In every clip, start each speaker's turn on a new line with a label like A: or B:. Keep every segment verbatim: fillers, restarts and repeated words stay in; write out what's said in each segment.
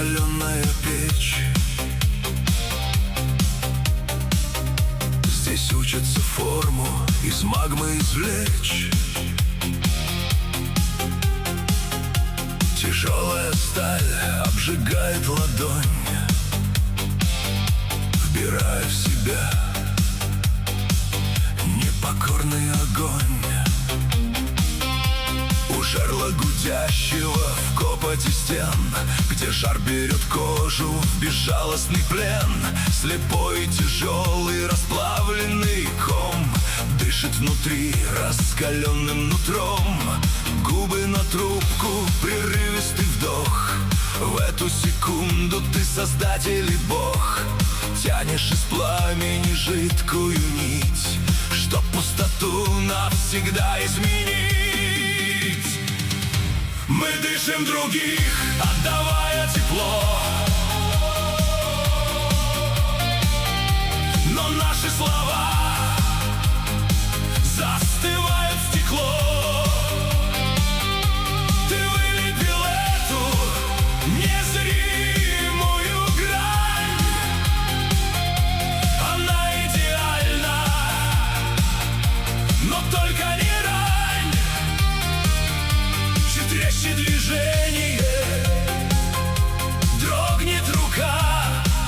A: раскаленная печь. Здесь учатся форму из магмы извлечь. Тяжелая сталь обжигает ладонь, вбирая в себя непокорный огонь. У жерла гудящего в копоти стен, где жар берет кожу в безжалостный плен, слепой, тяжелый, расплавленный ком дышит внутри раскаленным нутром. Губы на трубку, прерывистый вдох. В эту секунду ты создатель и бог. Тянешь из пламени жидкую нить, чтоб пустоту навсегда изменить. Мы дышим других, отдавая тепло, но наши слова застывают в стекло. Ты вылепил эту незримую грань. Она идеальна, но только не рань. Чуть резче движение, дрогнет рука,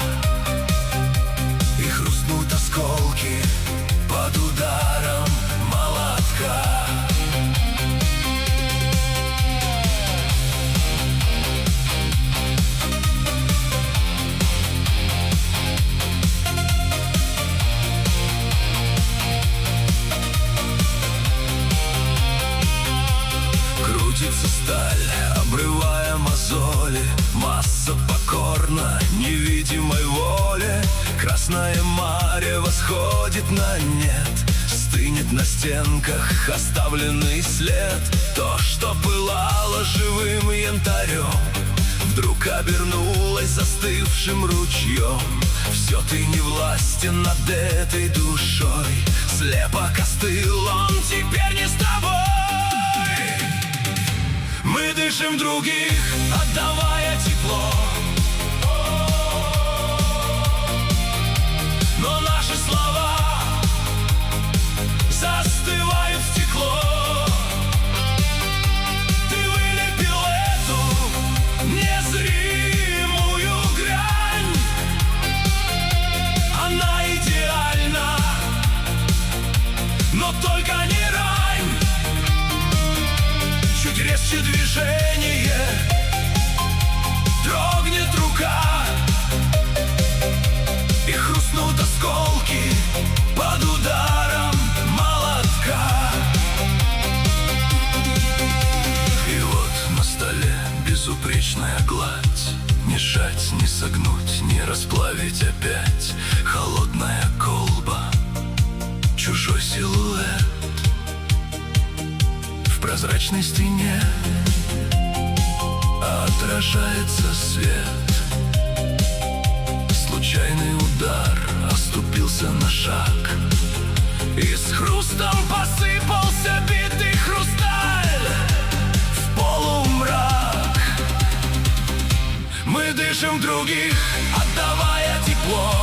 A: и хрустнут осколки под ударом молотка. Крутится сталь, обрывая мозоли. Масса покорна невидимой воле. Красное море восходит на нет, стынет на стенках оставленный след. То, что пылало живым янтарем, вдруг обернулось застывшим ручьем. Все, ты не властен над этой душой. Слепо остыл он, теперь не с тобой. Мы дышим других, отдавая тепло, но наши слова застывают в стекло. Ты вылепил эту незримую грань. Она идеальна, но только не рань. Чуть резче движение, дрогнет рука, и хрустнут осколки под ударом молотка. И вот на столе безупречная гладь. Не сжать, не согнуть, не расплавить опять. Холодная колба, чужой силуэт. В прозрачной стене отражается свет. Случайный удар, оступился на шаг, и с хрустом посыпался битый хрусталь в полумрак. Мы дышим других, отдавая тепло,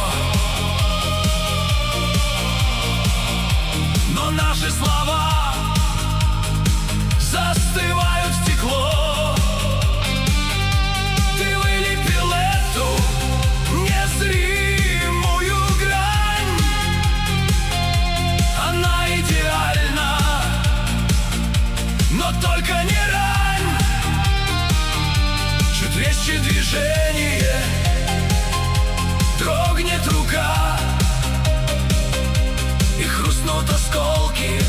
A: но наши слова застывают в стекло. Ты вылепил эту незримую грань. Она идеальна, но только не рань. Чуть резче движение, дрогнет рука, и хрустнут осколки